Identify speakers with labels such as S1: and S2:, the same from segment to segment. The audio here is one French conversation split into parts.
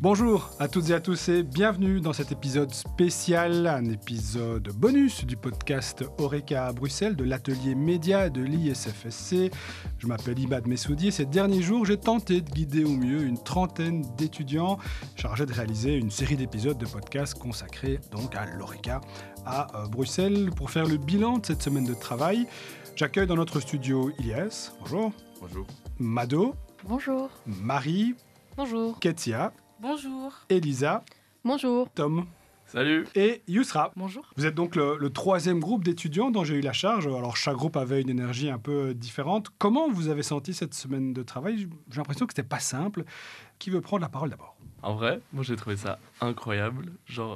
S1: Bonjour à toutes et à tous et bienvenue dans cet épisode spécial, un épisode bonus du podcast Horeca à Bruxelles de l'atelier média de l'ISFSC. Je m'appelle Ibad Messoudi et ces derniers jours, j'ai tenté de guider au mieux une trentaine d'étudiants chargés de réaliser une série d'épisodes de podcasts consacrés donc à l'Horeca à Bruxelles pour faire le bilan de cette semaine de travail. J'accueille dans notre studio Ilyes. Bonjour.
S2: Bonjour.
S1: Mado.
S3: Bonjour.
S1: Marie.
S3: Bonjour.
S1: Ketia.
S3: Bonjour.
S1: Elisa.
S3: Bonjour.
S1: Tom.
S2: Salut.
S1: Et Yousra.
S3: Bonjour.
S1: Vous êtes donc le troisième groupe d'étudiants dont j'ai eu la charge. Alors, chaque groupe avait une énergie un peu différente. Comment vous avez senti cette semaine de travail ? J'ai l'impression que c'était pas simple. Qui veut prendre la parole d'abord ?
S2: En vrai, moi j'ai trouvé ça incroyable.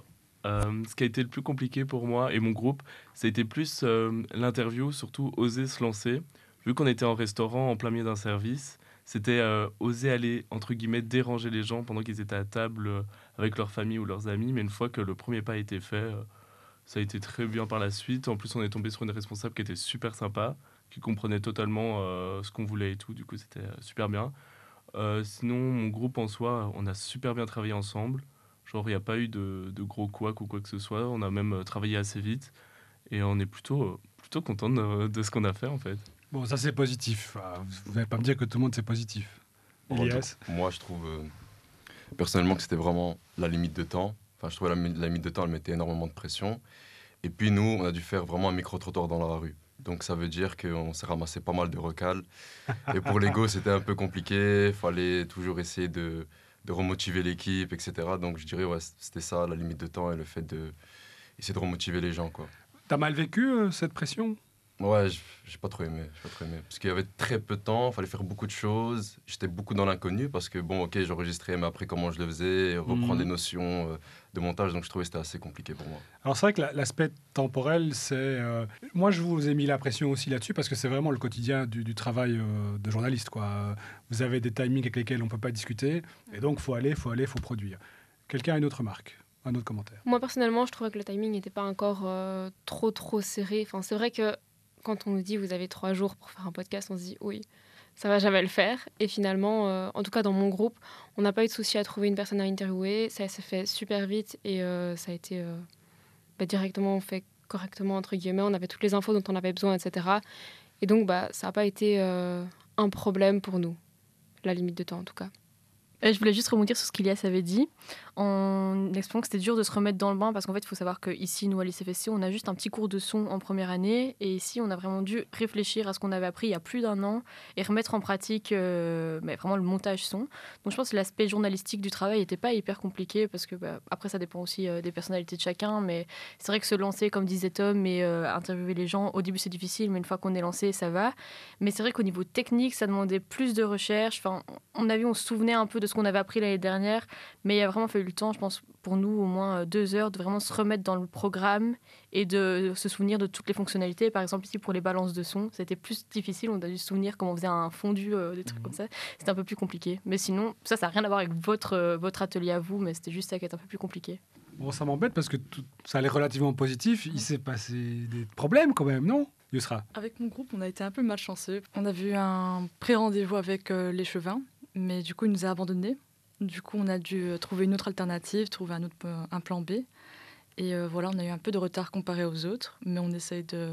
S2: Ce qui a été le plus compliqué pour moi et mon groupe, ça a été plus l'interview, surtout oser se lancer. Vu qu'on était en restaurant en plein milieu d'un service, c'était oser aller, entre guillemets, déranger les gens pendant qu'ils étaient à table avec leur famille ou leurs amis. Mais une fois que le premier pas a été fait, ça a été très bien par la suite. En plus, on est tombé sur une responsable qui était super sympa, qui comprenait totalement ce qu'on voulait et tout. Du coup, c'était super bien. Sinon, mon groupe en soi, on a super bien travaillé ensemble. Il n'y a pas eu de gros couacs ou quoi que ce soit. On a même travaillé assez vite. Et on est plutôt content de ce qu'on a fait, en fait.
S1: Bon, ça c'est positif. Vous n'allez pas me dire que tout le monde c'est positif. Ilyes ?
S4: Moi, je trouve personnellement que c'était vraiment la limite de temps. Enfin, je trouvais la limite de temps, elle mettait énormément de pression. Et puis nous, on a dû faire vraiment un micro-trottoir dans la rue. Donc ça veut dire qu'on s'est ramassé pas mal de recals. Et pour l'ego, c'était un peu compliqué. Il fallait toujours essayer de remotiver l'équipe, etc. Donc je dirais, ouais, c'était ça, la limite de temps et le fait d'essayer de remotiver les gens, quoi.
S1: T'as mal vécu cette pression ?
S4: Ouais, j'ai pas trop aimé. Parce qu'il y avait très peu de temps, il fallait faire beaucoup de choses. J'étais beaucoup dans l'inconnu parce que, bon, ok, j'enregistrais, mais après, comment je le faisais, reprendre les notions de montage, donc je trouvais que c'était assez compliqué pour moi.
S1: Alors c'est vrai que l'aspect temporel, c'est... moi, je vous ai mis la pression aussi là-dessus parce que c'est vraiment le quotidien du travail de journaliste, quoi. Vous avez des timings avec lesquels on ne peut pas discuter, et donc faut produire. Quelqu'un a une autre remarque ? Un autre commentaire ?
S3: Moi, personnellement, je trouvais que le timing n'était pas encore trop serré. Enfin, c'est vrai que quand on nous dit vous avez 3 jours pour faire un podcast, on se dit oui, ça va jamais le faire. Et finalement, en tout cas dans mon groupe, on n'a pas eu de souci à trouver une personne à interviewer. Ça s'est fait super vite et ça a été directement fait correctement, entre guillemets. On avait toutes les infos dont on avait besoin, etc. Et donc, ça n'a pas été un problème pour nous, la limite de temps en tout cas.
S5: Je voulais juste rebondir sur ce qu'Ilyes avait dit en expliquant que c'était dur de se remettre dans le bain parce qu'en fait, il faut savoir qu'ici, nous, à l'ISFSC, on a juste un petit cours de son en première année et ici, on a vraiment dû réfléchir à ce qu'on avait appris il y a plus d'1 an et remettre en pratique vraiment le montage son. Donc, je pense que l'aspect journalistique du travail n'était pas hyper compliqué parce que, après, ça dépend aussi des personnalités de chacun, mais c'est vrai que se lancer, comme disait Tom, et interviewer les gens, au début, c'est difficile, mais une fois qu'on est lancé, ça va. Mais c'est vrai qu'au niveau technique, ça demandait plus de recherche. Enfin, on se souvenait un peu de ce qu'on avait appris l'année dernière, mais il a vraiment fallu le temps, je pense, pour nous, au moins 2 heures, de vraiment se remettre dans le programme et de se souvenir de toutes les fonctionnalités. Par exemple, ici, pour les balances de son, c'était plus difficile. On a dû se souvenir comment on faisait un fondu, des trucs comme ça. C'était un peu plus compliqué. Mais sinon, ça n'a rien à voir avec votre atelier à vous, mais c'était juste ça qui est un peu plus compliqué.
S1: Bon, ça m'embête parce que ça allait relativement positif. Il s'est passé des problèmes quand même, non ? Yousra ?
S6: Avec mon groupe, on a été un peu malchanceux. On a vu un pré-rendez-vous avec l'échevin, mais du coup, il nous a abandonnés. Du coup, on a dû trouver une autre alternative, trouver un plan B. Et voilà, on a eu un peu de retard comparé aux autres, mais on essaye de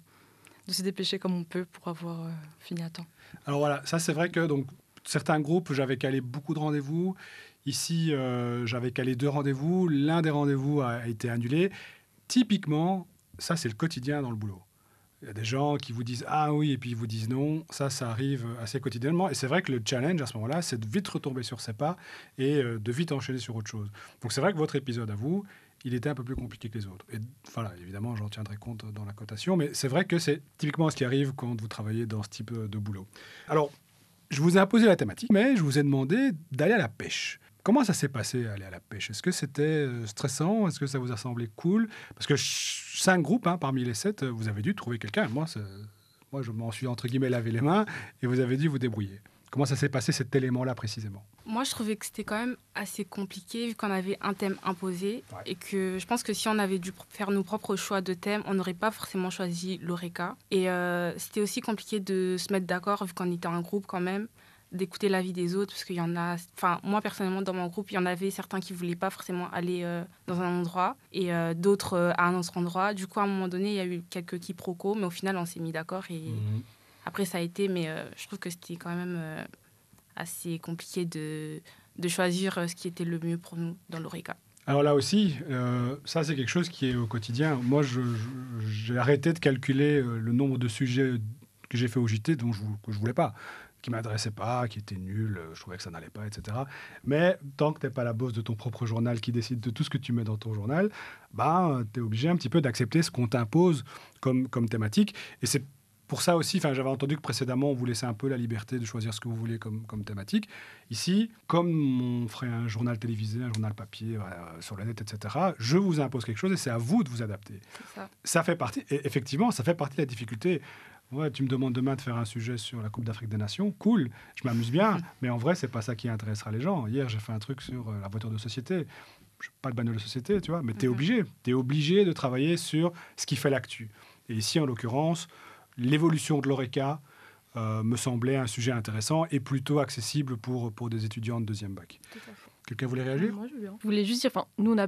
S6: se dépêcher comme on peut pour avoir fini à temps.
S1: Alors voilà, ça c'est vrai que donc, certains groupes, j'avais calé beaucoup de rendez-vous. Ici, j'avais calé 2 rendez-vous. L'un des rendez-vous a été annulé. Typiquement, ça c'est le quotidien dans le boulot. Il y a des gens qui vous disent « Ah oui » et puis ils vous disent « Non ». Ça arrive assez quotidiennement. Et c'est vrai que le challenge à ce moment-là, c'est de vite retomber sur ses pas et de vite enchaîner sur autre chose. Donc c'est vrai que votre épisode à vous, il était un peu plus compliqué que les autres. Et voilà, évidemment, j'en tiendrai compte dans la cotation. Mais c'est vrai que c'est typiquement ce qui arrive quand vous travaillez dans ce type de boulot. Alors, je vous ai imposé la thématique, mais je vous ai demandé d'aller à la pêche. Comment ça s'est passé, aller à la pêche ? Est-ce que c'était stressant ? Est-ce que ça vous a semblé cool ? Parce que 5 groupes, parmi les 7, vous avez dû trouver quelqu'un. Moi, je m'en suis, entre guillemets, lavé les mains et vous avez dû vous débrouiller. Comment ça s'est passé, cet élément-là, précisément ?
S7: Moi, je trouvais que c'était quand même assez compliqué, vu qu'on avait un thème imposé. Ouais. Et que je pense que si on avait dû faire nos propres choix de thème, on n'aurait pas forcément choisi l'Horeca. Et c'était aussi compliqué de se mettre d'accord, vu qu'on était un groupe quand même. d'écouter l'avis des autres, parce qu'il y en a... Enfin, moi, personnellement, dans mon groupe, il y en avait certains qui ne voulaient pas forcément aller dans un endroit et d'autres à un autre endroit. Du coup, à un moment donné, il y a eu quelques quiproquos, mais au final, on s'est mis d'accord. Et après, ça a été... Mais je trouve que c'était quand même assez compliqué de choisir ce qui était le mieux pour nous dans l'Oreca.
S1: Alors là aussi, ça c'est quelque chose qui est au quotidien. Moi, j'ai arrêté de calculer le nombre de sujets que j'ai fait au JT que je voulais pas, qui m'adressaient pas, qui étaient nuls, je trouvais que ça n'allait pas, etc. Mais tant que tu n'es pas la boss de ton propre journal qui décide de tout ce que tu mets dans ton journal, tu es obligé un petit peu d'accepter ce qu'on t'impose comme thématique. Et c'est pour ça aussi, j'avais entendu que précédemment, on vous laissait un peu la liberté de choisir ce que vous voulez comme thématique. Ici, comme on ferait un journal télévisé, un journal papier, sur le net, etc., je vous impose quelque chose et c'est à vous de vous adapter. Ça fait partie, et effectivement, ça fait partie de la difficulté. Ouais, tu me demandes demain de faire un sujet sur la Coupe d'Afrique des Nations, cool, je m'amuse bien, mais en vrai, c'est pas ça qui intéressera les gens. Hier, j'ai fait un truc sur la voiture de société. Pas de bagnole de société, tu vois, mais tu es obligé. Tu es obligé de travailler sur ce qui fait l'actu. Et ici, en l'occurrence, l'évolution de l'Oreca me semblait un sujet intéressant et plutôt accessible pour des étudiants de deuxième bac. Quelqu'un voulait réagir ?
S5: Moi, je veux bien. Je voulais juste dire, nous, on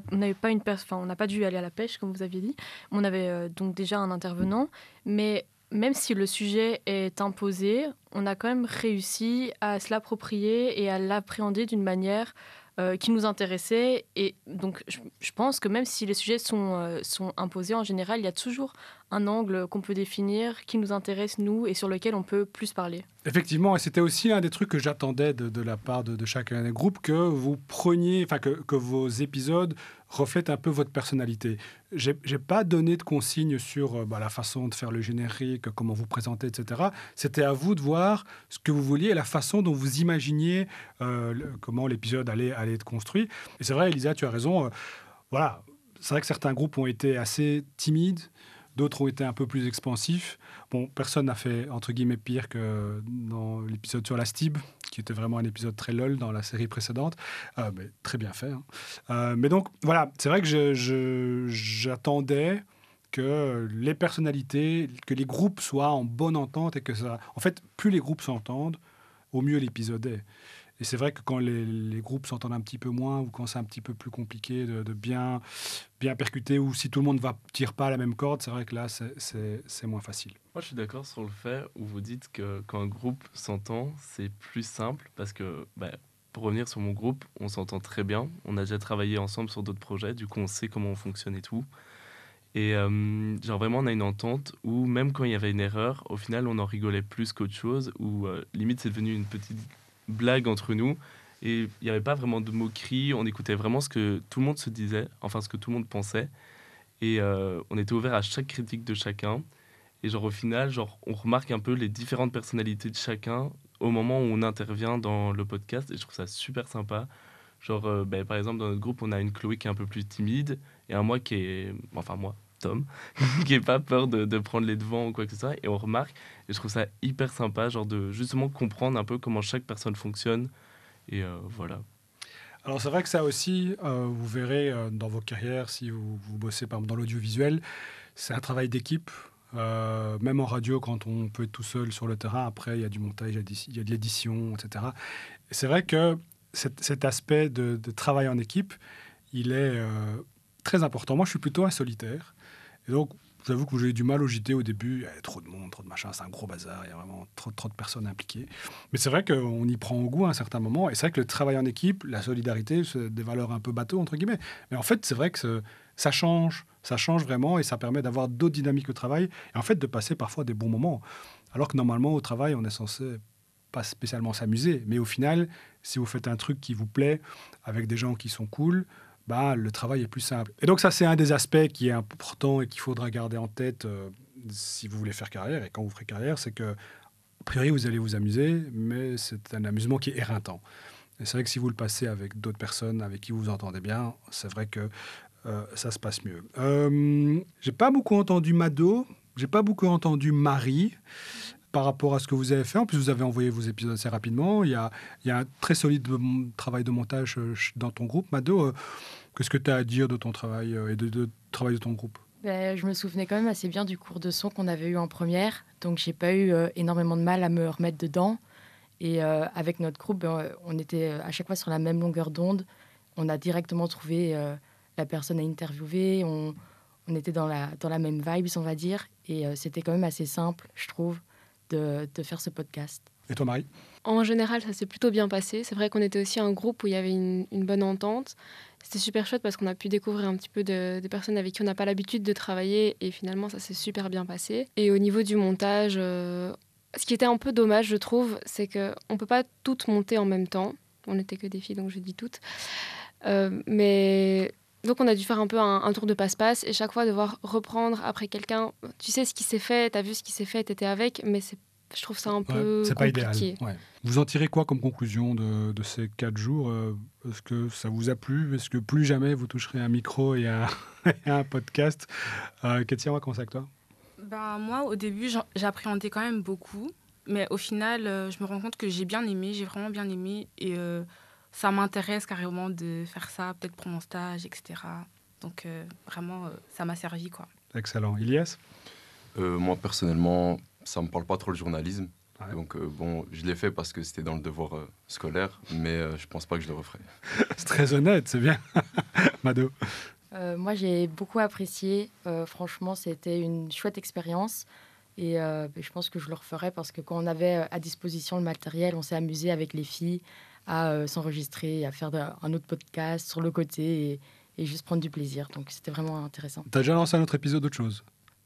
S5: n'a pas dû aller à la pêche, comme vous aviez dit. On avait donc déjà un intervenant, mais même si le sujet est imposé, on a quand même réussi à se l'approprier et à l'appréhender d'une manière qui nous intéressait. Et donc, je pense que même si les sujets sont imposés, en général, il y a toujours un angle qu'on peut définir, qui nous intéresse, nous, et sur lequel on peut plus parler.
S1: Effectivement, et c'était aussi un des trucs que j'attendais de la part de chacun des groupes, que vous preniez, que vos épisodes reflètent un peu votre personnalité. J'ai pas donné de consignes sur la façon de faire le générique, comment vous présenter, etc. C'était à vous de voir ce que vous vouliez et la façon dont vous imaginiez comment l'épisode allait être construit. Et c'est vrai, Elisa, tu as raison. Voilà, c'est vrai que certains groupes ont été assez timides. D'autres ont été un peu plus expansifs. Bon, personne n'a fait, entre guillemets, pire que dans l'épisode sur la STIB, qui était vraiment un épisode très lol dans la série précédente, mais très bien fait. Mais donc, voilà, c'est vrai que j'attendais que les personnalités, que les groupes soient en bonne entente et que ça... En fait, plus les groupes s'entendent, au mieux l'épisode est. Et c'est vrai que quand les groupes s'entendent un petit peu moins ou quand c'est un petit peu plus compliqué de bien percuter ou si tout le monde ne tire pas à la même corde, c'est vrai que là, c'est moins facile.
S2: Moi, je suis d'accord sur le fait où vous dites que quand un groupe s'entend, c'est plus simple parce que, pour revenir sur mon groupe, on s'entend très bien. On a déjà travaillé ensemble sur d'autres projets, du coup, on sait comment on fonctionne et tout. Et vraiment, on a une entente où même quand il y avait une erreur, au final, on en rigolait plus qu'autre chose, où limite, c'est devenu une petite blague entre nous et il n'y avait pas vraiment de moquerie, on écoutait vraiment ce que tout le monde se disait, enfin ce que tout le monde pensait et on était ouvert à chaque critique de chacun et au final on remarque un peu les différentes personnalités de chacun au moment où on intervient dans le podcast et je trouve ça super sympa. Par exemple dans notre groupe on a une Chloé qui est un peu plus timide et un moi qui est, moi Tom, qui n'est pas peur de prendre les devants ou quoi que ce soit. Et on remarque, et je trouve ça hyper sympa, de justement comprendre un peu comment chaque personne fonctionne. Et voilà.
S1: Alors c'est vrai que ça aussi, vous verrez dans vos carrières, si vous bossez par exemple dans l'audiovisuel, c'est un travail d'équipe. Même en radio, quand on peut être tout seul sur le terrain, après il y a du montage, il y a de l'édition, etc. Et c'est vrai que cet aspect de travail en équipe, il est très important. Moi, je suis plutôt un solitaire. Et donc, j'avoue que j'ai eu du mal au JT au début. Il y avait trop de monde, trop de machin, c'est un gros bazar. Il y a vraiment trop de personnes impliquées. Mais c'est vrai qu'on y prend au goût à un certain moment. Et c'est vrai que le travail en équipe, la solidarité, c'est des valeurs un peu bateau, entre guillemets. Mais en fait, c'est vrai que ça change vraiment et ça permet d'avoir d'autres dynamiques au travail. Et en fait, de passer parfois des bons moments. Alors que normalement, au travail, on est censé pas spécialement s'amuser. Mais au final, si vous faites un truc qui vous plaît, avec des gens qui sont cool, le travail est plus simple. Et donc ça, c'est un des aspects qui est important et qu'il faudra garder en tête si vous voulez faire carrière. Et quand vous ferez carrière, c'est que, a priori, vous allez vous amuser, mais c'est un amusement qui est éreintant. Et c'est vrai que si vous le passez avec d'autres personnes avec qui vous vous entendez bien, c'est vrai que ça se passe mieux. J'ai pas beaucoup entendu Mado, j'ai pas beaucoup entendu Marie par rapport à ce que vous avez fait. En plus, vous avez envoyé vos épisodes assez rapidement. Il y a un très solide travail de montage dans ton groupe. Mado, qu'est-ce que tu as à dire de ton travail et de travail de ton groupe ?
S8: Je me souvenais quand même assez bien du cours de son qu'on avait eu en première. Donc, j'ai pas eu énormément de mal à me remettre dedans. Et avec notre groupe, on était à chaque fois sur la même longueur d'onde. On a directement trouvé la personne à interviewer. On était dans la même vibe, on va dire. Et c'était quand même assez simple, je trouve, de faire ce podcast.
S1: Et toi, Marie?
S3: En général, ça s'est plutôt bien passé. C'est vrai qu'on était aussi un groupe où il y avait une bonne entente. C'était super chouette parce qu'on a pu découvrir un petit peu des personnes avec qui on n'a pas l'habitude de travailler. Et finalement, ça s'est super bien passé. Et au niveau du montage, ce qui était un peu dommage, je trouve, c'est qu'on ne peut pas toutes monter en même temps. On n'était que des filles, donc je dis toutes. Mais donc on a dû faire un peu un tour de passe-passe et chaque fois devoir reprendre après quelqu'un. Tu sais ce qui s'est fait, tu as vu ce qui s'est fait, tu étais avec, mais je trouve ça un peu
S1: c'est pas
S3: compliqué.
S1: idéal. Ouais. Vous en tirez quoi comme conclusion de ces 4 jours? Est-ce que ça vous a plu? Est-ce que plus jamais vous toucherez un micro et à un podcast? Katia, on va commencer avec toi.
S7: Moi, au début, j'appréhendais quand même beaucoup. Mais au final, je me rends compte que j'ai vraiment bien aimé. Et ça m'intéresse carrément de faire ça, peut-être pour mon stage, etc. Donc, vraiment, ça m'a servi, quoi.
S1: Excellent. Ilyes?
S4: Moi, personnellement, ça ne me parle pas trop le journalisme.
S1: Ouais.
S4: Donc, je l'ai fait parce que c'était dans le devoir scolaire, mais je ne pense pas que je le referai.
S1: C'est très honnête, c'est bien. Mado?
S8: Moi, j'ai beaucoup apprécié. Franchement, c'était une chouette expérience. Et je pense que je le referai parce que quand on avait à disposition le matériel, on s'est amusé avec les filles à s'enregistrer, à faire un autre podcast sur le côté et juste prendre du plaisir. Donc, c'était vraiment intéressant.
S1: T'as déjà lancé un autre épisode d'autre chose?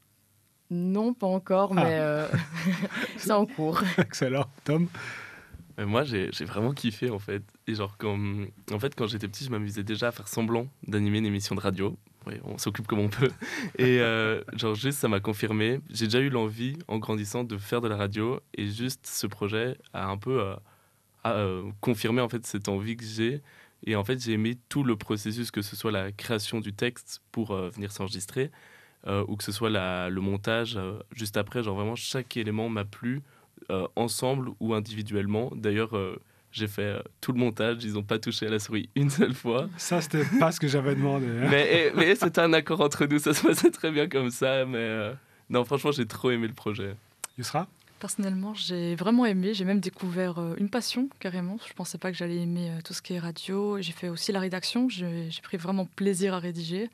S8: Non, pas encore, mais c'est en cours.
S1: Excellent. Tom?
S2: Moi, j'ai vraiment kiffé, en fait. Et genre, quand j'étais petit, je m'amusais déjà à faire semblant d'animer une émission de radio. Oui, on s'occupe comme on peut. Et juste, ça m'a confirmé. J'ai déjà eu l'envie, en grandissant, de faire de la radio. Et juste, ce projet a un peu confirmé, en fait, cette envie que j'ai. Et en fait, j'ai aimé tout le processus, que ce soit la création du texte pour venir s'enregistrer, ou que ce soit le montage juste après. Genre, vraiment, chaque élément m'a plu, ensemble ou individuellement. D'ailleurs, j'ai fait tout le montage, ils n'ont pas touché à la souris une seule fois.
S1: Ça, c'était pas ce que j'avais demandé. Hein.
S2: Mais c'était un accord entre nous, ça se passait très bien comme ça. Mais non, franchement, j'ai trop aimé le projet.
S1: Yusra?
S6: Personnellement, j'ai vraiment aimé. J'ai même découvert une passion, carrément. Je ne pensais pas que j'allais aimer tout ce qui est radio. J'ai fait aussi la rédaction. J'ai pris vraiment plaisir à rédiger.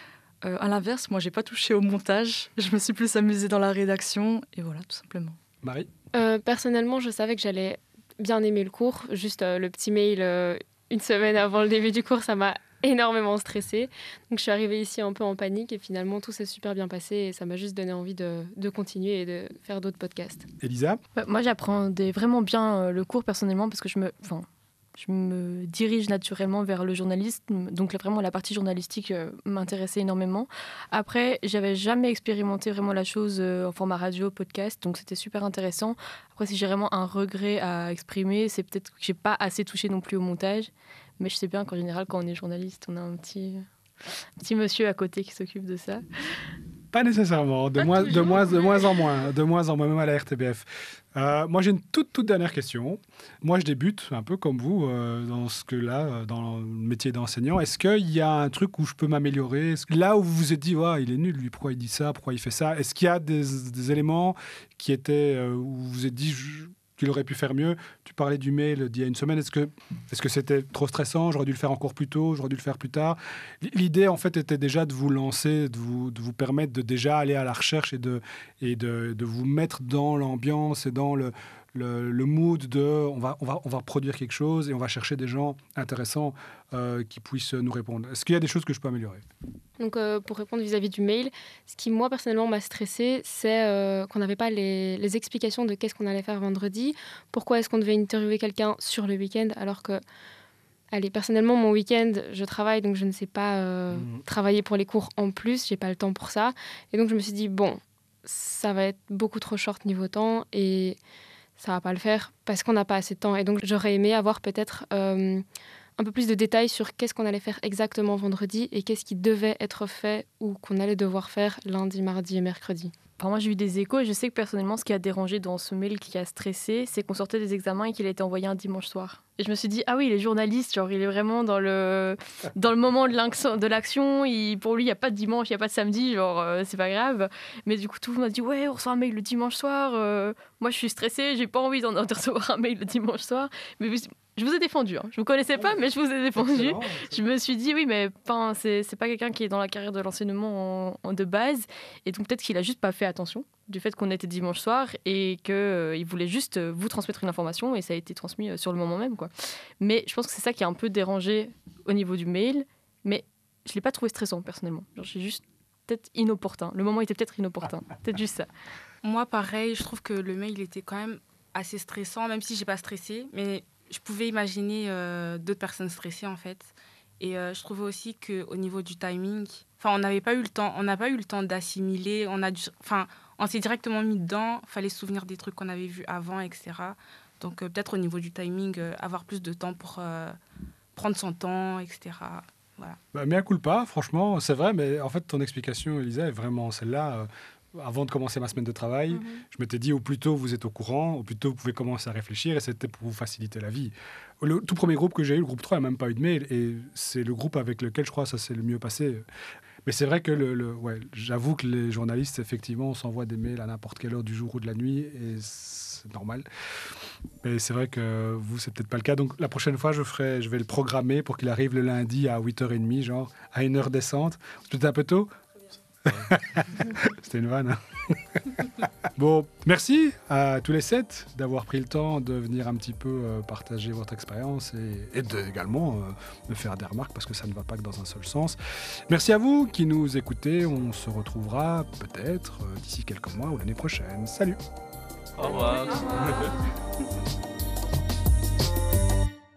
S6: À l'inverse, moi, je n'ai pas touché au montage. Je me suis plus amusée dans la rédaction. Et voilà, tout simplement.
S1: Marie?
S3: Personnellement, je savais que j'allais bien aimer le cours. Juste le petit mail une semaine avant le début du cours, ça m'a énormément stressée. Donc je suis arrivée ici un peu en panique et finalement tout s'est super bien passé et ça m'a juste donné envie de continuer et de faire d'autres podcasts.
S1: Elisa?
S5: Moi, j'appréhendais vraiment bien le cours personnellement parce que je me dirige naturellement vers le journalisme. Donc vraiment, la partie journalistique m'intéressait énormément. Après, j'avais jamais expérimenté vraiment la chose en format radio, podcast. Donc c'était super intéressant. Après, si j'ai vraiment un regret à exprimer, c'est peut-être que j'ai pas assez touché non plus au montage. Mais je sais bien qu'en général, quand on est journaliste, on a un petit monsieur à côté qui s'occupe de ça.
S1: Pas nécessairement, de moins en moins, même à la RTBF. Moi, j'ai une toute dernière question. Moi, je débute un peu comme vous dans le métier d'enseignant. Est-ce qu'il y a un truc où je peux m'améliorer? Là où vous vous êtes dit, il est nul, lui, pourquoi il dit ça, pourquoi il fait ça? Est-ce qu'il y a des éléments qui étaient où vous vous êtes dit qu'il aurait pu faire mieux? Tu parlais du mail d'il y a une semaine. Est-ce que c'était trop stressant? J'aurais dû le faire encore plus tôt, j'aurais dû le faire plus tard. L'idée, en fait, était déjà de vous lancer, de vous permettre de déjà aller à la recherche et de vous mettre dans l'ambiance et dans le mood de on va produire quelque chose et on va chercher des gens intéressants qui puissent nous répondre. Est-ce qu'il y a des choses que je peux améliorer?
S3: Donc, pour répondre vis-à-vis du mail, ce qui, moi, personnellement, m'a stressée, c'est qu'on n'avait pas les explications de qu'est-ce qu'on allait faire vendredi, pourquoi est-ce qu'on devait interviewer quelqu'un sur le week-end, alors que, personnellement, mon week-end, je travaille, donc je ne sais pas travailler pour les cours en plus, j'ai pas le temps pour ça. Et donc, je me suis dit, bon, ça va être beaucoup trop short niveau temps et ça va pas le faire parce qu'on n'a pas assez de temps. Et donc, j'aurais aimé avoir peut-être un peu plus de détails sur qu'est-ce qu'on allait faire exactement vendredi et qu'est-ce qui devait être fait ou qu'on allait devoir faire lundi, mardi et mercredi.
S5: Enfin, moi, j'ai eu des échos et je sais que personnellement, ce qui a dérangé dans ce mail qui a stressé, c'est qu'on sortait des examens et qu'il a été envoyé un dimanche soir. Et je me suis dit, ah oui, il est journaliste, genre, il est vraiment dans le moment de l'action. Pour lui, il n'y a pas de dimanche, il n'y a pas de samedi, genre, c'est pas grave. Mais du coup, tout le monde m'a dit, ouais, on reçoit un mail le dimanche soir. Moi, je suis stressée, j'ai pas envie de recevoir un mail le dimanche soir. Mais je vous ai défendu, hein. Je vous connaissais pas, mais je vous ai défendu.
S1: Excellent.
S5: Je me suis dit, oui, mais c'est pas quelqu'un qui est dans la carrière de l'enseignement de base. Et donc, peut-être qu'il a juste pas fait attention du fait qu'on était dimanche soir et qu'il voulait juste vous transmettre une information et ça a été transmis sur le moment même, quoi. Mais je pense que c'est ça qui a un peu dérangé au niveau du mail. Mais je l'ai pas trouvé stressant, personnellement. Genre, j'ai juste peut-être inopportun. Le moment était peut-être inopportun. Peut-être juste ça.
S7: Moi, pareil, je trouve que le mail était quand même assez stressant, même si j'ai pas stressé. Mais je pouvais imaginer d'autres personnes stressées, en fait. Et je trouvais aussi qu'au niveau du timing, on n'a pas eu le temps d'assimiler. On s'est directement mis dedans. Il fallait se souvenir des trucs qu'on avait vus avant, etc. Donc peut-être au niveau du timing, avoir plus de temps pour prendre son temps, etc. Voilà.
S1: Mea culpa, franchement, c'est vrai, mais en fait, ton explication, Elisa, est vraiment celle-là. Avant de commencer ma semaine de travail, je m'étais dit, au plus tôt vous êtes au courant, au plus tôt vous pouvez commencer à réfléchir, et c'était pour vous faciliter la vie. Le tout premier groupe que j'ai eu, le groupe 3, n'a même pas eu de mail, et c'est le groupe avec lequel, je crois, ça s'est le mieux passé. Mais c'est vrai que j'avoue que les journalistes, effectivement, on s'envoie des mails à n'importe quelle heure du jour ou de la nuit, et c'est normal. Mais c'est vrai que vous, c'est peut-être pas le cas. Donc la prochaine fois, je vais le programmer pour qu'il arrive le lundi à 8h30, genre à une heure décente. C'est peut-être un peu tôt. C'était une vanne. Hein. Bon, merci à tous les 7 d'avoir pris le temps de venir un petit peu partager votre expérience et également me faire des remarques parce que ça ne va pas que dans un seul sens. Merci à vous qui nous écoutez. On se retrouvera peut-être d'ici quelques mois ou l'année prochaine. Salut.
S2: Au revoir.